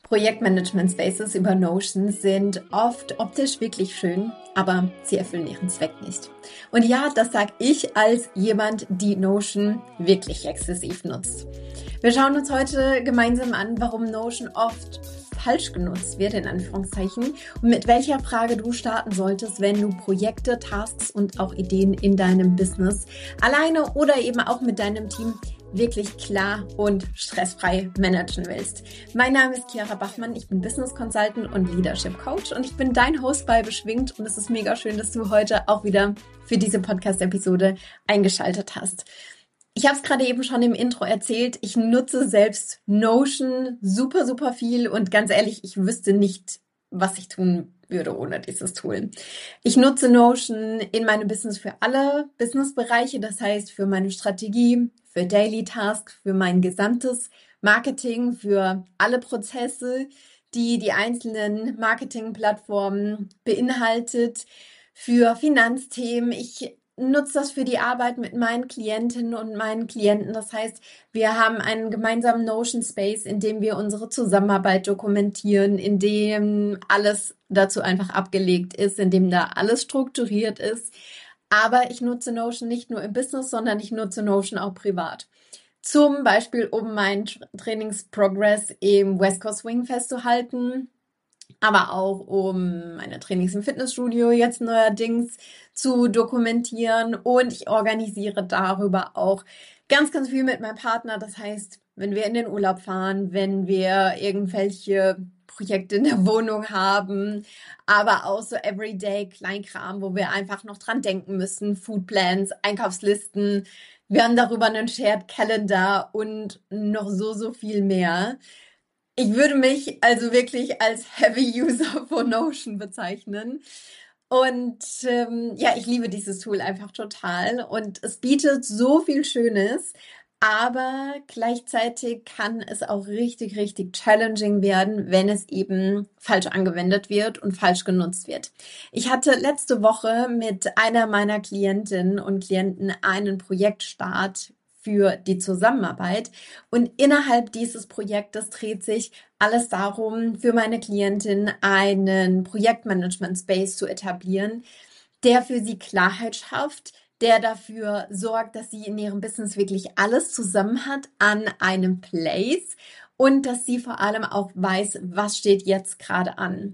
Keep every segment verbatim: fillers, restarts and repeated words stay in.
Projektmanagement Spaces über Notion sind oft optisch wirklich schön, aber sie erfüllen ihren Zweck nicht. Und ja, das sage ich als jemand, die Notion wirklich exzessiv nutzt. Wir schauen uns heute gemeinsam an, warum Notion oft falsch genutzt wird, in Anführungszeichen, und mit welcher Frage du starten solltest, wenn du Projekte, Tasks und auch Ideen in deinem Business alleine oder eben auch mit deinem Team wirklich klar und stressfrei managen willst. Mein Name ist Chiara Bachmann, ich bin Business Consultant und Leadership Coach und ich bin dein Host bei Beschwingt und es ist mega schön, dass du heute auch wieder für diese Podcast-Episode eingeschaltet hast. Ich habe es gerade eben schon im Intro erzählt, ich nutze selbst Notion super, super viel und ganz ehrlich, ich wüsste nicht, was ich tun würde ohne dieses Tool. Ich nutze Notion in meinem Business für alle Businessbereiche, das heißt für meine Strategie, für Daily Tasks, für mein gesamtes Marketing, für alle Prozesse, die die einzelnen Marketingplattformen beinhaltet, für Finanzthemen. Ich nutze das für die Arbeit mit meinen Klientinnen und meinen Klienten. Das heißt, wir haben einen gemeinsamen Notion Space, in dem wir unsere Zusammenarbeit dokumentieren, in dem alles dazu einfach abgelegt ist, in dem da alles strukturiert ist. Aber ich nutze Notion nicht nur im Business, sondern ich nutze Notion auch privat. Zum Beispiel, um meinen Trainingsprogress im West Coast Swing festzuhalten, aber auch um meine Trainings im Fitnessstudio jetzt neuerdings zu dokumentieren. Und ich organisiere darüber auch ganz, ganz viel mit meinem Partner. Das heißt, wenn wir in den Urlaub fahren, wenn wir irgendwelche Projekte in der Wohnung haben, aber auch so Everyday Kleinkram, wo wir einfach noch dran denken müssen, Foodplans, Einkaufslisten. Wir haben darüber einen Shared Calendar und noch so, so viel mehr. Ich würde mich also wirklich als Heavy User von Notion bezeichnen. Und ähm, ja, ich liebe dieses Tool einfach total. Und es bietet so viel Schönes, aber gleichzeitig kann es auch richtig, richtig challenging werden, wenn es eben falsch angewendet wird und falsch genutzt wird. Ich hatte letzte Woche mit einer meiner Klientinnen und Klienten einen Projektstart für die Zusammenarbeit. Und innerhalb dieses Projektes dreht sich alles darum, für meine Klientin einen Projektmanagement-Space zu etablieren, der für sie Klarheit schafft, der dafür sorgt, dass sie in ihrem Business wirklich alles zusammen hat an einem Place und dass sie vor allem auch weiß, was steht jetzt gerade an.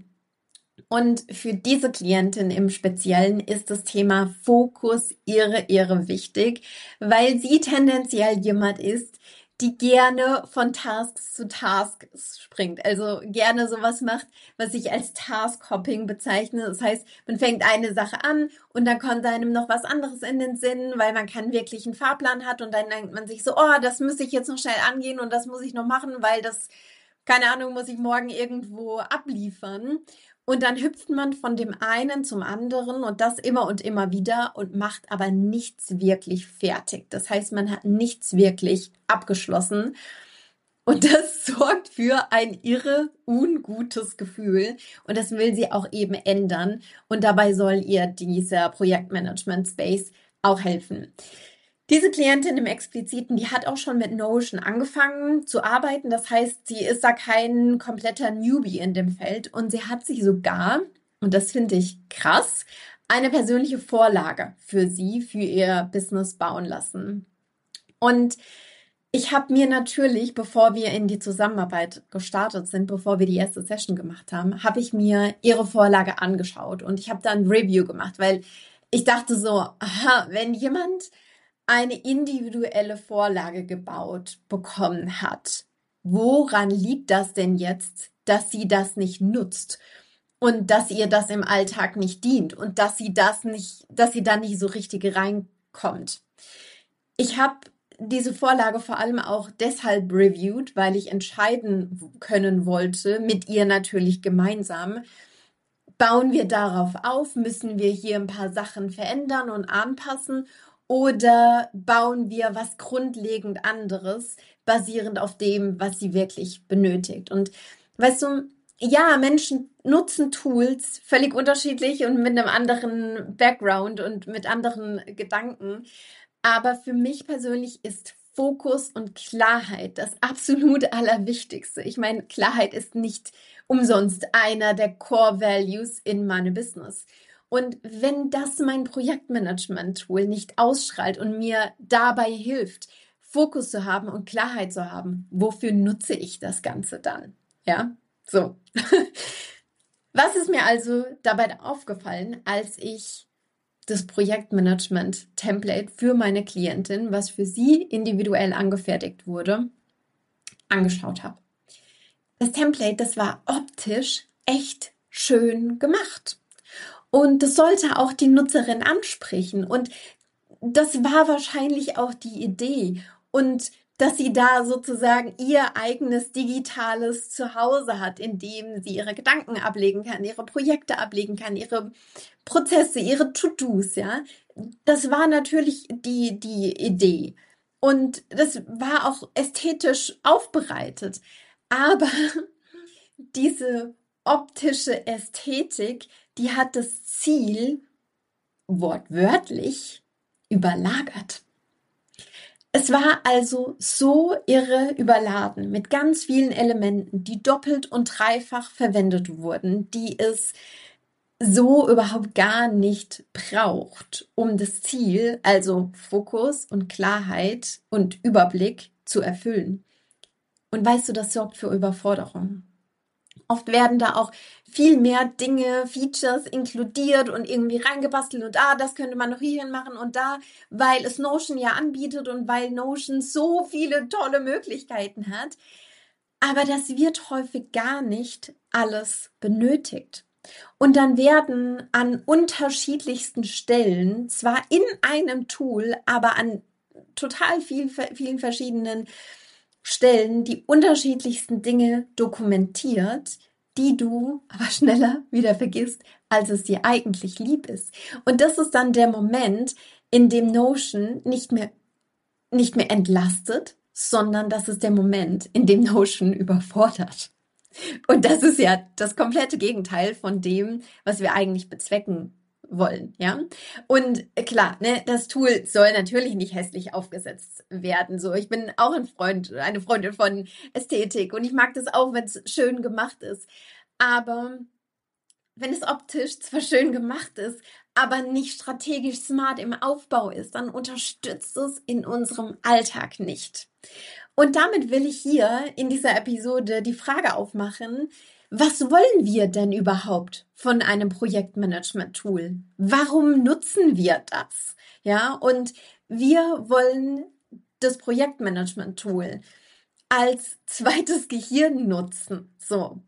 Und für diese Klientin im Speziellen ist das Thema Fokus irre, irre wichtig, weil sie tendenziell jemand ist, die gerne von Tasks zu Tasks springt. Also gerne sowas macht, was ich als Task-Hopping bezeichne. Das heißt, man fängt eine Sache an und dann kommt einem noch was anderes in den Sinn, weil man keinen wirklichen Fahrplan hat und dann denkt man sich so, oh, das muss ich jetzt noch schnell angehen und das muss ich noch machen, weil das, keine Ahnung, muss ich morgen irgendwo abliefern. Und dann hüpft man von dem einen zum anderen und das immer und immer wieder und macht aber nichts wirklich fertig. Das heißt, man hat nichts wirklich abgeschlossen. Und das sorgt für ein irre, ungutes Gefühl. Und das will sie auch eben ändern. Und dabei soll ihr dieser Projektmanagement Space auch helfen. Diese Klientin im Expliziten, die hat auch schon mit Notion angefangen zu arbeiten. Das heißt, sie ist da kein kompletter Newbie in dem Feld und sie hat sich sogar, und das finde ich krass, eine persönliche Vorlage für sie, für ihr Business bauen lassen. Und ich habe mir natürlich, bevor wir in die Zusammenarbeit gestartet sind, bevor wir die erste Session gemacht haben, habe ich mir ihre Vorlage angeschaut und ich habe da ein Review gemacht, weil ich dachte so, aha, wenn jemand eine individuelle Vorlage gebaut bekommen hat. Woran liegt das denn jetzt, dass sie das nicht nutzt und dass ihr das im Alltag nicht dient und dass sie das nicht, dass sie da nicht so richtig reinkommt? Ich habe diese Vorlage vor allem auch deshalb reviewed, weil ich entscheiden können wollte, mit ihr natürlich gemeinsam, bauen wir darauf auf, müssen wir hier ein paar Sachen verändern und anpassen oder bauen wir was grundlegend anderes, basierend auf dem, was sie wirklich benötigt. Und weißt du, ja, Menschen nutzen Tools völlig unterschiedlich und mit einem anderen Background und mit anderen Gedanken. Aber für mich persönlich ist Fokus und Klarheit das absolut Allerwichtigste. Ich meine, Klarheit ist nicht umsonst einer der Core Values in meinem Business. Und wenn das mein Projektmanagement-Tool nicht ausstrahlt und mir dabei hilft, Fokus zu haben und Klarheit zu haben, wofür nutze ich das Ganze dann? Ja, so. Was ist mir also dabei aufgefallen, als ich das Projektmanagement-Template für meine Klientin, was für sie individuell angefertigt wurde, angeschaut habe? Das Template, das war optisch echt schön gemacht. Und das sollte auch die Nutzerin ansprechen. Und das war wahrscheinlich auch die Idee. Und dass sie da sozusagen ihr eigenes digitales Zuhause hat, in dem sie ihre Gedanken ablegen kann, ihre Projekte ablegen kann, ihre Prozesse, ihre To-Dos, ja. Das war natürlich die, die Idee. Und das war auch ästhetisch aufbereitet. Aber diese optische Ästhetik, die hat das Ziel wortwörtlich überlagert. Es war also so irre überladen mit ganz vielen Elementen, die doppelt und dreifach verwendet wurden, die es so überhaupt gar nicht braucht, um das Ziel, also Fokus und Klarheit und Überblick zu erfüllen. Und weißt du, das sorgt für Überforderung. Oft werden da auch viel mehr Dinge, Features inkludiert und irgendwie reingebastelt und ah, das könnte man noch hierhin machen und da, weil es Notion ja anbietet und weil Notion so viele tolle Möglichkeiten hat. Aber das wird häufig gar nicht alles benötigt. Und dann werden an unterschiedlichsten Stellen, zwar in einem Tool, aber an total viel, vielen verschiedenen Stellen die unterschiedlichsten Dinge dokumentiert, die du aber schneller wieder vergisst, als es dir eigentlich lieb ist. Und das ist dann der Moment, in dem Notion nicht mehr, nicht mehr entlastet, sondern das ist der Moment, in dem Notion überfordert. Und das ist ja das komplette Gegenteil von dem, was wir eigentlich bezwecken wollen, ja. Und klar, ne, das Tool soll natürlich nicht hässlich aufgesetzt werden. So, ich bin auch ein Freund, eine Freundin von Ästhetik und ich mag das auch, wenn es schön gemacht ist. Aber wenn es optisch zwar schön gemacht ist, aber nicht strategisch smart im Aufbau ist, dann unterstützt es in unserem Alltag nicht. Und damit will ich hier in dieser Episode die Frage aufmachen: Was wollen wir denn überhaupt von einem Projektmanagement-Tool? Warum nutzen wir das? Ja, und wir wollen das Projektmanagement-Tool als zweites Gehirn nutzen. So.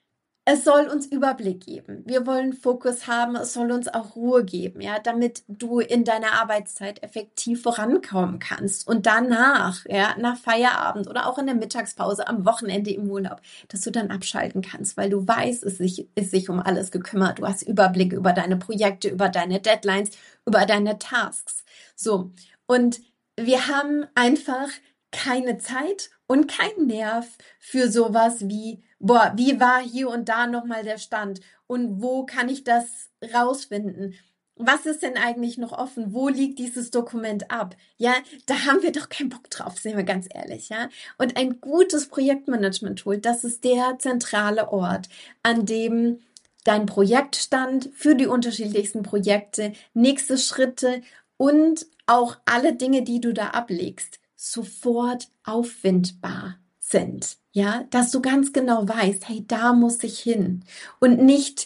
Es soll uns Überblick geben. Wir wollen Fokus haben. Es soll uns auch Ruhe geben, ja, damit du in deiner Arbeitszeit effektiv vorankommen kannst. Und danach, ja, nach Feierabend oder auch in der Mittagspause, am Wochenende im Urlaub, dass du dann abschalten kannst, weil du weißt, es sich, ist sich um alles gekümmert. Du hast Überblick über deine Projekte, über deine Deadlines, über deine Tasks. So. Und wir haben einfach keine Zeit und keinen Nerv für sowas wie, boah, wie war hier und da nochmal der Stand und wo kann ich das rausfinden? Was ist denn eigentlich noch offen? Wo liegt dieses Dokument ab? Ja, da haben wir doch keinen Bock drauf, sind wir ganz ehrlich, ja. Und ein gutes Projektmanagement-Tool, das ist der zentrale Ort, an dem dein Projektstand für die unterschiedlichsten Projekte, nächste Schritte und auch alle Dinge, die du da ablegst, sofort auffindbar sind, ja, dass du ganz genau weißt, hey, da muss ich hin und nicht,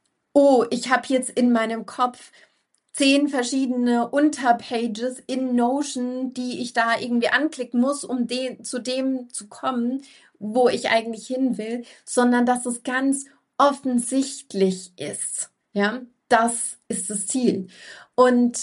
oh, ich habe jetzt in meinem Kopf zehn verschiedene Unterpages in Notion, die ich da irgendwie anklicken muss, um den, zu dem zu kommen, wo ich eigentlich hin will, sondern dass es ganz offensichtlich ist, ja, das ist das Ziel. Und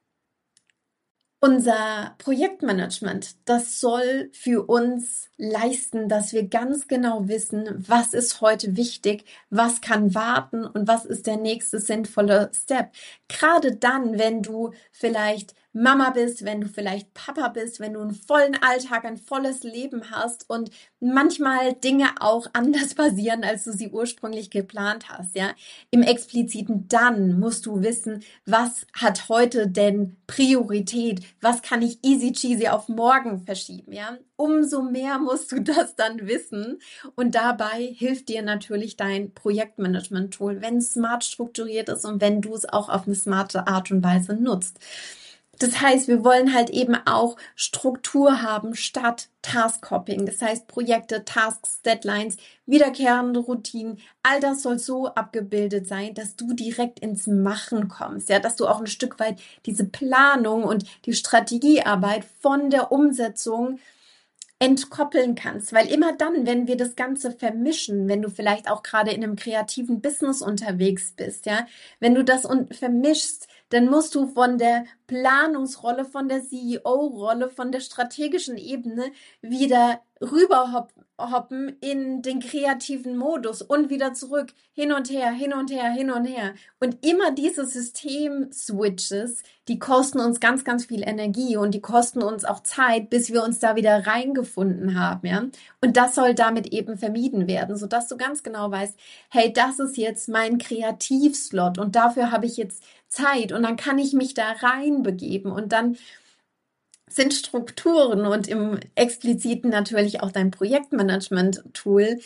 unser Projektmanagement, das soll für uns leisten, dass wir ganz genau wissen, was ist heute wichtig, was kann warten und was ist der nächste sinnvolle Step. Gerade dann, wenn du vielleicht Mama bist, wenn du vielleicht Papa bist, wenn du einen vollen Alltag, ein volles Leben hast und manchmal Dinge auch anders passieren, als du sie ursprünglich geplant hast, ja. Im Expliziten dann musst du wissen, was hat heute denn Priorität? Was kann ich easy cheesy auf morgen verschieben, ja? Umso mehr musst du das dann wissen und dabei hilft dir natürlich dein Projektmanagement-Tool, wenn es smart strukturiert ist und wenn du es auch auf eine smarte Art und Weise nutzt. Das heißt, wir wollen halt eben auch Struktur haben statt Task-Hopping. Das heißt, Projekte, Tasks, Deadlines, wiederkehrende Routinen, all das soll so abgebildet sein, dass du direkt ins Machen kommst, ja, dass du auch ein Stück weit diese Planung und die Strategiearbeit von der Umsetzung entkoppeln kannst, weil immer dann, wenn wir das Ganze vermischen, wenn du vielleicht auch gerade in einem kreativen Business unterwegs bist, ja, wenn du das und vermischst, dann musst du von der Planungsrolle, von der C E O-Rolle, von der strategischen Ebene wieder rüberhoppen in den kreativen Modus und wieder zurück, hin und her, hin und her, hin und her. Und immer diese System-Switches, die kosten uns ganz, ganz viel Energie und die kosten uns auch Zeit, bis wir uns da wieder reingefunden haben, ja. Und das soll damit eben vermieden werden, sodass du ganz genau weißt, hey, das ist jetzt mein Kreativslot und dafür habe ich jetzt Zeit und dann kann ich mich da reinbegeben und dann sind Strukturen und im Expliziten natürlich auch dein Projektmanagement-Tool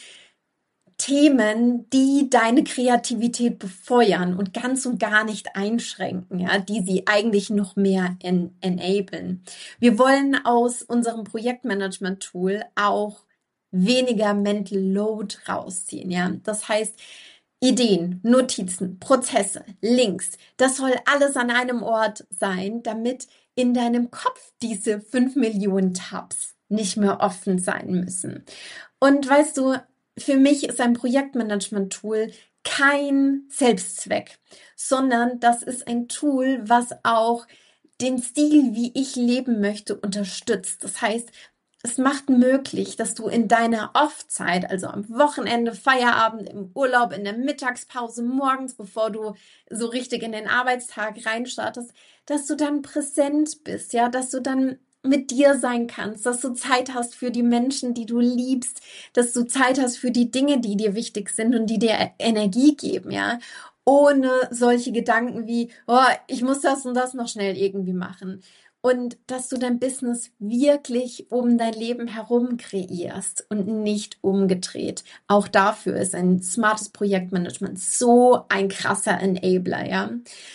Themen, die deine Kreativität befeuern und ganz und gar nicht einschränken, ja, die sie eigentlich noch mehr en- enablen. Wir wollen aus unserem Projektmanagement-Tool auch weniger Mental Load rausziehen, ja. Das heißt, Ideen, Notizen, Prozesse, Links, das soll alles an einem Ort sein, damit in deinem Kopf diese fünf Millionen Tabs nicht mehr offen sein müssen. Und weißt du, für mich ist ein Projektmanagement-Tool kein Selbstzweck, sondern das ist ein Tool, was auch den Stil, wie ich leben möchte, unterstützt. Das heißt, es macht möglich, dass du in deiner Off-Zeit, also am Wochenende, Feierabend, im Urlaub, in der Mittagspause, morgens, bevor du so richtig in den Arbeitstag reinstartest, dass du dann präsent bist, ja, dass du dann mit dir sein kannst, dass du Zeit hast für die Menschen, die du liebst, dass du Zeit hast für die Dinge, die dir wichtig sind und die dir Energie geben, ja, ohne solche Gedanken wie, oh, ich muss das und das noch schnell irgendwie machen. Und dass du dein Business wirklich um dein Leben herum kreierst und nicht umgedreht. Auch dafür ist ein smartes Projektmanagement so ein krasser Enabler, ja.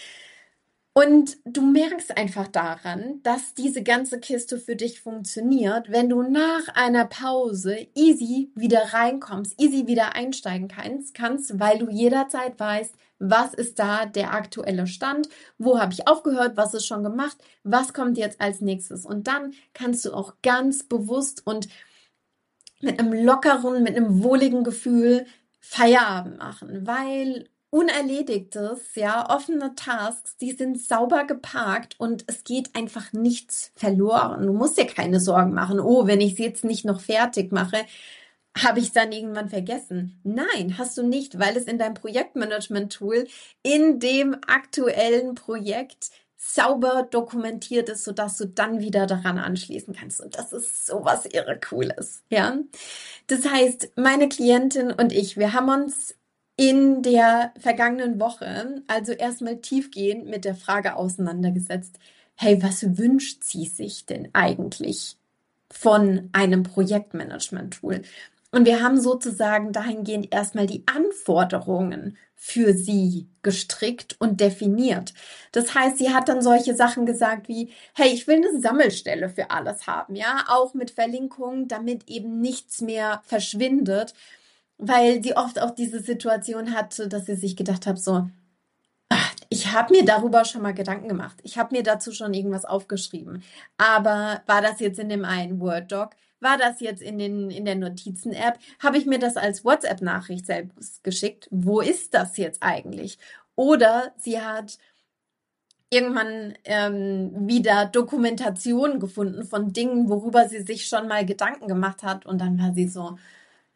Und du merkst einfach daran, dass diese ganze Kiste für dich funktioniert, wenn du nach einer Pause easy wieder reinkommst, easy wieder einsteigen kannst, kannst, weil du jederzeit weißt, was ist da der aktuelle Stand, wo habe ich aufgehört, was ist schon gemacht, was kommt jetzt als nächstes. Und dann kannst du auch ganz bewusst und mit einem lockeren, mit einem wohligen Gefühl Feierabend machen, weil Unerledigtes, ja, offene Tasks, die sind sauber geparkt und es geht einfach nichts verloren. Du musst dir keine Sorgen machen. Oh, wenn ich es jetzt nicht noch fertig mache, habe ich es dann irgendwann vergessen. Nein, hast du nicht, weil es in deinem Projektmanagement-Tool in dem aktuellen Projekt sauber dokumentiert ist, sodass du dann wieder daran anschließen kannst. Und das ist sowas irre Cooles, ja. Das heißt, meine Klientin und ich, wir haben uns in der vergangenen Woche also erstmal tiefgehend mit der Frage auseinandergesetzt, hey, was wünscht sie sich denn eigentlich von einem Projektmanagement-Tool? Und wir haben sozusagen dahingehend erstmal die Anforderungen für sie gestrickt und definiert. Das heißt, sie hat dann solche Sachen gesagt wie, hey, ich will eine Sammelstelle für alles haben, ja, auch mit Verlinkungen, damit eben nichts mehr verschwindet, weil sie oft auch diese Situation hatte, dass sie sich gedacht hat, so, ach, ich habe mir darüber schon mal Gedanken gemacht. Ich habe mir dazu schon irgendwas aufgeschrieben. Aber war das jetzt in dem einen Word-Doc? War das jetzt in, den, in der Notizen-App? Habe ich mir das als WhatsApp-Nachricht selbst geschickt? Wo ist das jetzt eigentlich? Oder sie hat irgendwann ähm, wieder Dokumentation gefunden von Dingen, worüber sie sich schon mal Gedanken gemacht hat. Und dann war sie so,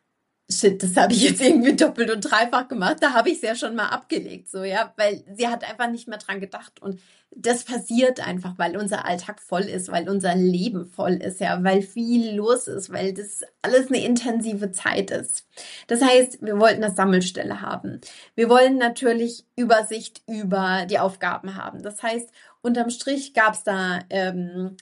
Shit, das habe ich jetzt irgendwie doppelt und dreifach gemacht. Da habe ich es ja schon mal abgelegt, so, ja, weil sie hat einfach nicht mehr dran gedacht. Und das passiert einfach, weil unser Alltag voll ist, weil unser Leben voll ist, ja, weil viel los ist, weil das alles eine intensive Zeit ist. Das heißt, wir wollten eine Sammelstelle haben. Wir wollen natürlich Übersicht über die Aufgaben haben. Das heißt, unterm Strich gab es da ähm,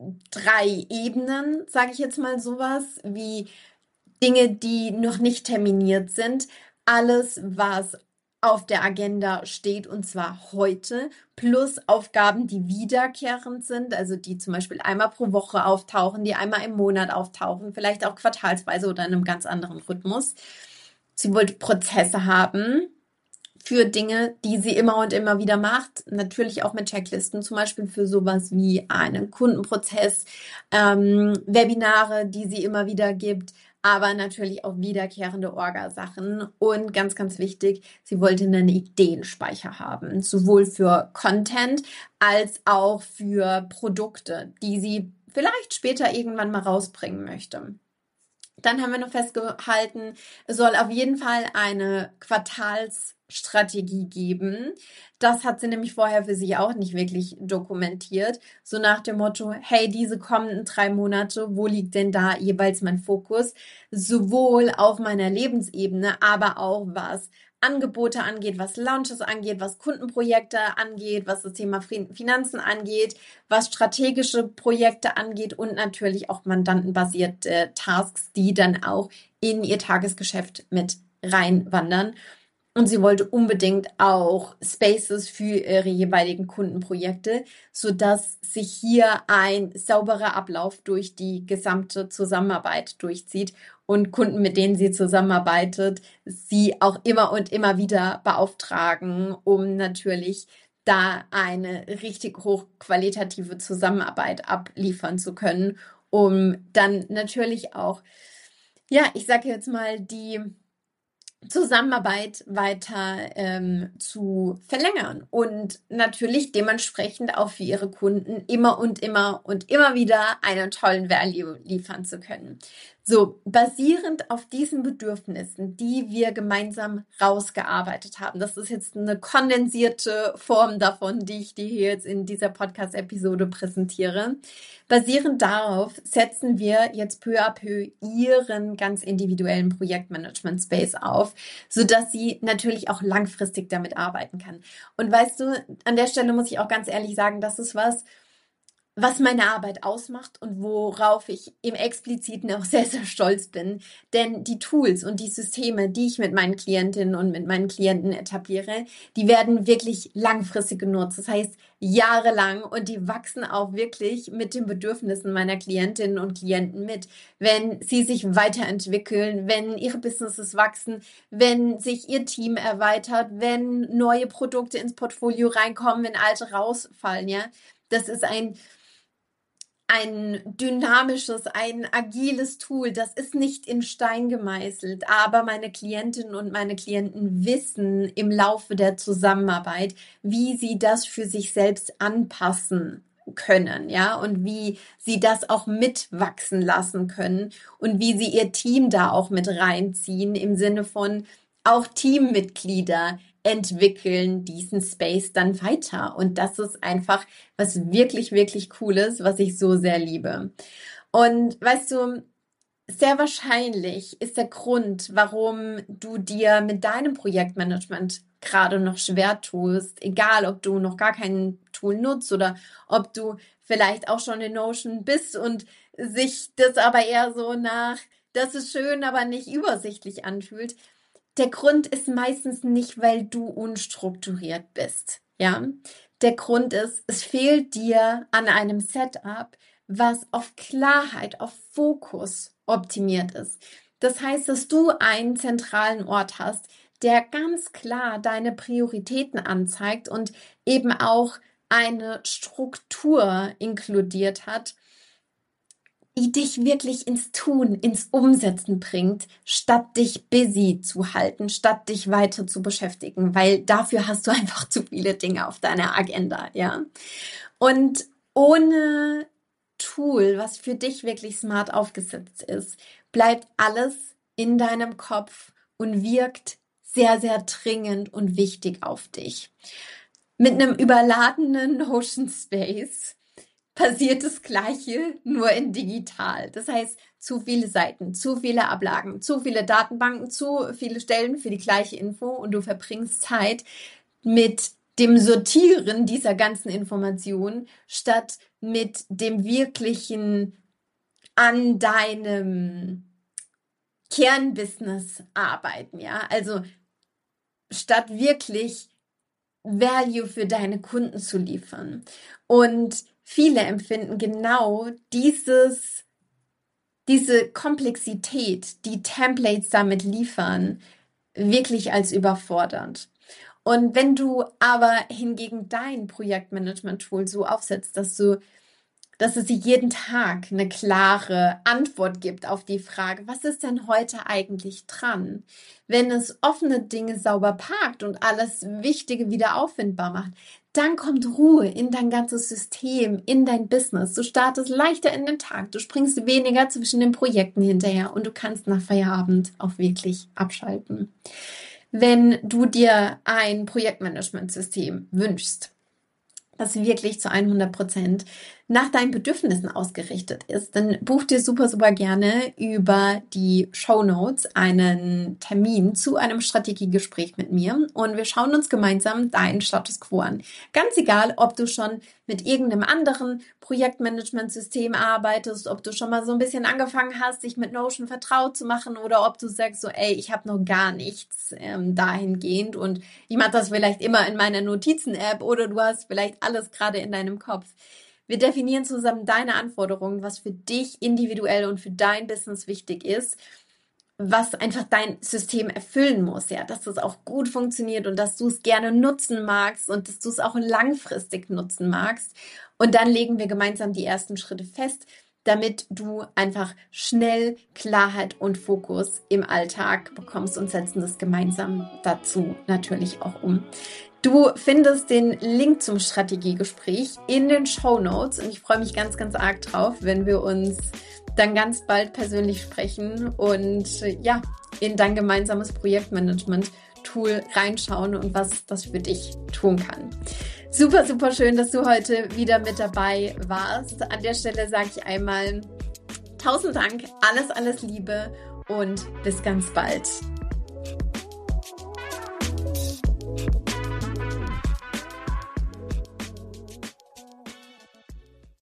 drei Ebenen, sage ich jetzt mal sowas, wie Dinge, die noch nicht terminiert sind, alles, was auf der Agenda steht, und zwar heute, plus Aufgaben, die wiederkehrend sind, also die zum Beispiel einmal pro Woche auftauchen, die einmal im Monat auftauchen, vielleicht auch quartalsweise oder in einem ganz anderen Rhythmus. Sie wollte Prozesse haben für Dinge, die sie immer und immer wieder macht. Natürlich auch mit Checklisten, zum Beispiel für sowas wie einen Kundenprozess, ähm, Webinare, die sie immer wieder gibt, aber natürlich auch wiederkehrende Orga-Sachen. Und ganz, ganz wichtig, sie wollte einen Ideenspeicher haben, sowohl für Content als auch für Produkte, die sie vielleicht später irgendwann mal rausbringen möchte. Dann haben wir noch festgehalten, es soll auf jeden Fall eine Quartalsstrategie geben. Das hat sie nämlich vorher für sich auch nicht wirklich dokumentiert. So nach dem Motto, hey, diese kommenden drei Monate, wo liegt denn da jeweils mein Fokus? Sowohl auf meiner Lebensebene, aber auch was Angebote angeht, was Launches angeht, was Kundenprojekte angeht, was das Thema Finanzen angeht, was strategische Projekte angeht und natürlich auch mandantenbasierte Tasks, die dann auch in ihr Tagesgeschäft mit reinwandern. Und sie wollte unbedingt auch Spaces für ihre jeweiligen Kundenprojekte, sodass sich hier ein sauberer Ablauf durch die gesamte Zusammenarbeit durchzieht und Kunden, mit denen sie zusammenarbeitet, sie auch immer und immer wieder beauftragen, um natürlich da eine richtig hochqualitative Zusammenarbeit abliefern zu können, um dann natürlich auch, ja, ich sage jetzt mal, die Zusammenarbeit weiter ähm, zu verlängern und natürlich dementsprechend auch für ihre Kunden immer und immer und immer wieder einen tollen Value liefern zu können. So, basierend auf diesen Bedürfnissen, die wir gemeinsam rausgearbeitet haben, das ist jetzt eine kondensierte Form davon, die ich dir hier jetzt in dieser Podcast-Episode präsentiere. Basierend darauf setzen wir jetzt peu à peu ihren ganz individuellen Projektmanagement-Space auf, sodass sie natürlich auch langfristig damit arbeiten kann. Und weißt du, an der Stelle muss ich auch ganz ehrlich sagen, das ist was, was meine Arbeit ausmacht und worauf ich im Expliziten auch sehr, sehr stolz bin. Denn die Tools und die Systeme, die ich mit meinen Klientinnen und mit meinen Klienten etabliere, die werden wirklich langfristig genutzt. Das heißt, jahrelang, und die wachsen auch wirklich mit den Bedürfnissen meiner Klientinnen und Klienten mit. Wenn sie sich weiterentwickeln, wenn ihre Businesses wachsen, wenn sich ihr Team erweitert, wenn neue Produkte ins Portfolio reinkommen, wenn alte rausfallen, ja. Das ist ein ein dynamisches, ein agiles Tool. Das ist nicht in Stein gemeißelt, aber meine Klientinnen und meine Klienten wissen im Laufe der Zusammenarbeit, wie sie das für sich selbst anpassen können, ja, und wie sie das auch mitwachsen lassen können und wie sie ihr Team da auch mit reinziehen im Sinne von auch Teammitglieder entwickeln diesen Space dann weiter. Und das ist einfach was wirklich, wirklich Cooles, was ich so sehr liebe. Und weißt du, sehr wahrscheinlich ist der Grund, warum du dir mit deinem Projektmanagement gerade noch schwer tust, egal ob du noch gar kein Tool nutzt oder ob du vielleicht auch schon in Notion bist und sich das aber eher so nach, das ist schön, aber nicht übersichtlich anfühlt. Der Grund ist meistens nicht, weil du unstrukturiert bist, ja. Der Grund ist, es fehlt dir an einem Setup, was auf Klarheit, auf Fokus optimiert ist. Das heißt, dass du einen zentralen Ort hast, der ganz klar deine Prioritäten anzeigt und eben auch eine Struktur inkludiert hat, die dich wirklich ins Tun, ins Umsetzen bringt, statt dich busy zu halten, statt dich weiter zu beschäftigen, weil dafür hast du einfach zu viele Dinge auf deiner Agenda, ja. Und ohne Tool, was für dich wirklich smart aufgesetzt ist, bleibt alles in deinem Kopf und wirkt sehr, sehr dringend und wichtig auf dich. Mit einem überladenen Notion Space passiert das Gleiche, nur in digital. Das heißt, zu viele Seiten, zu viele Ablagen, zu viele Datenbanken, zu viele Stellen für die gleiche Info und du verbringst Zeit mit dem Sortieren dieser ganzen Informationen statt mit dem wirklichen an deinem Kernbusiness arbeiten, ja? Also statt wirklich Value für deine Kunden zu liefern. Und viele empfinden genau dieses, diese Komplexität, die Templates damit liefern, wirklich als überfordernd. Und wenn du aber hingegen dein Projektmanagement-Tool so aufsetzt, dass du dass es jeden Tag eine klare Antwort gibt auf die Frage, was ist denn heute eigentlich dran? Wenn es offene Dinge sauber parkt und alles Wichtige wieder auffindbar macht, dann kommt Ruhe in dein ganzes System, in dein Business. Du startest leichter in den Tag, du springst weniger zwischen den Projekten hinterher und du kannst nach Feierabend auch wirklich abschalten. Wenn du dir ein Projektmanagementsystem wünschst, das wirklich zu hundert Prozent nach deinen Bedürfnissen ausgerichtet ist, dann buch dir super, super gerne über die Shownotes einen Termin zu einem Strategiegespräch mit mir und wir schauen uns gemeinsam deinen Status Quo an. Ganz egal, ob du schon mit irgendeinem anderen Projektmanagementsystem arbeitest, ob du schon mal so ein bisschen angefangen hast, dich mit Notion vertraut zu machen oder ob du sagst so, ey, ich habe noch gar nichts ähm, dahingehend und ich mache das vielleicht immer in meiner Notizen-App oder du hast vielleicht alles gerade in deinem Kopf. Wir definieren zusammen deine Anforderungen, was für dich individuell und für dein Business wichtig ist, was einfach dein System erfüllen muss, ja, dass das auch gut funktioniert und dass du es gerne nutzen magst und dass du es auch langfristig nutzen magst. Und dann legen wir gemeinsam die ersten Schritte fest, damit du einfach schnell Klarheit und Fokus im Alltag bekommst und setzen das gemeinsam dazu natürlich auch um. Du findest den Link zum Strategiegespräch in den Shownotes und ich freue mich ganz, ganz arg drauf, wenn wir uns dann ganz bald persönlich sprechen und ja, in dein gemeinsames Projektmanagement-Tool reinschauen und was das für dich tun kann. Super, super schön, dass du heute wieder mit dabei warst. An der Stelle sage ich einmal tausend Dank, alles, alles Liebe und bis ganz bald.